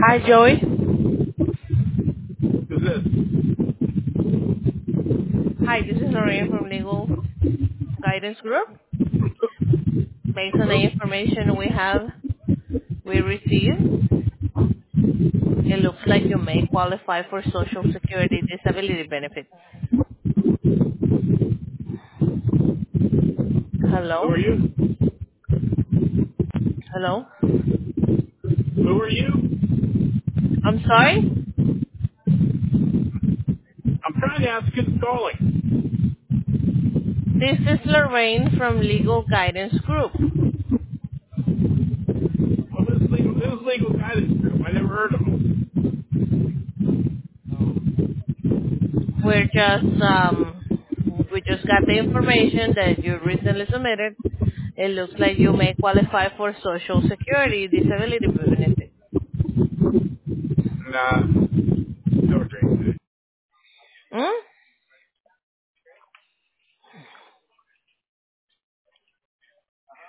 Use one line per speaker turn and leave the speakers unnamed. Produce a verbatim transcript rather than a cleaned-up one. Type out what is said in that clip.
Hi, Joey.
Who's this?
Hi, this is Lorraine from Legal Guidance Group. Based
From
on the
who?
information we have, we received, it looks like you may qualify for Social Security disability benefits.
Who
Hello?
are you?
Hello?
Who are you?
I'm sorry?
I'm trying to ask who's calling.
This is Lorraine from Legal Guidance Group.
Well, this legal, this legal guidance group. I never heard of them.
We're just, um, we just got the information that you recently submitted. It looks like you may qualify for Social Security disability benefits.
Nah,